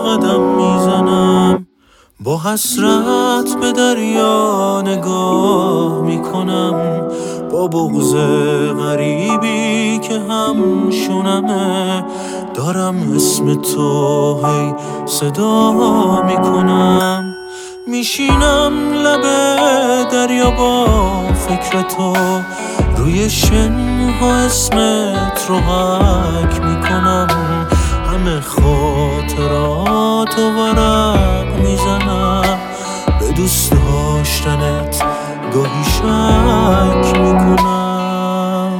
قدم میزنم، با حسرت به دریا نگاه میکنم، با بغض غریبی که هم شونمه دارم اسم تو هی صدا میکنم. میشینم لب دریا با فکر تو، روی شنها اسمت رو حک میکنم، همه خاطراتو ورق میزنم، به دوست داشتنت گاهی شک میکنم.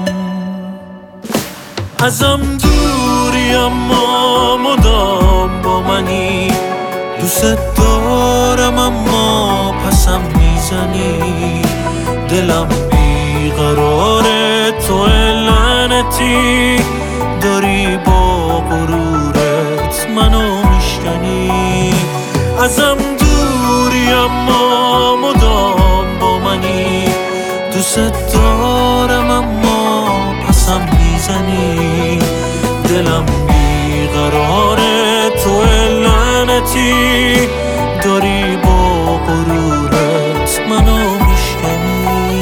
ازم دوری اما مدام با منی، دوست دارم اما پسم میزنی، دلم بیقراره تو لعنتی، داری با غرورت منو میشکنی. ازم دوری اما مدام با منی، دوست دارم اما پسم میزنی، دلم بیقراره تو لعنتی، داری با غرورت منو میشکنی.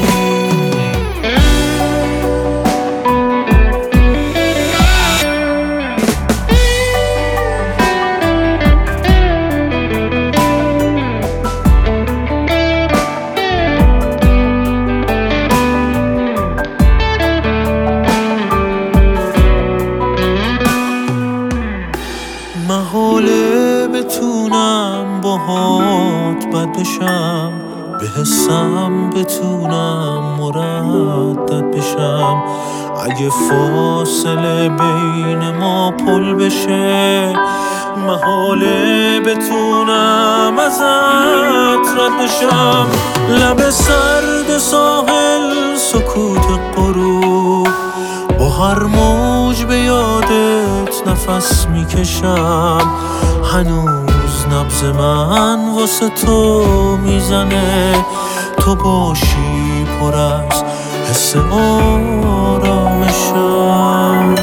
محاله بتونم باهات بد بشم، به حسم بتونم مردد بشم، اگه فاصله بین ما پل بشه، محاله بتونم ازت رد بشم. لب سرد ساحل سکوت غروب، با هر موج به یادت نفس میکشم، هنوز نبض من واسه تو میزنه، تو باشی پر از حس آرامشم.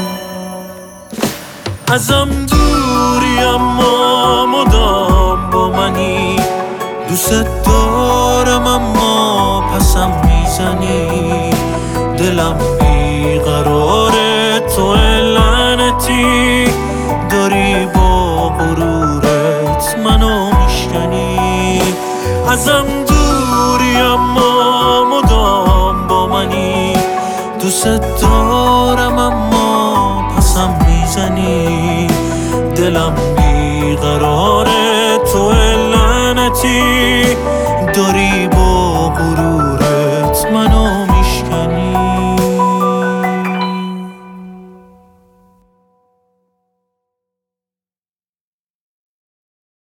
ازم دوری اما مدام با منی، دوست دارم اما پسم میزنی، دلم بیقراره تو لعنتی، داری با غرورت منو میشکنی. ازم دوری اما مدام با منی، دوست دارم اما پسم میزنی، دلم بیقراره تو لعنتی، داری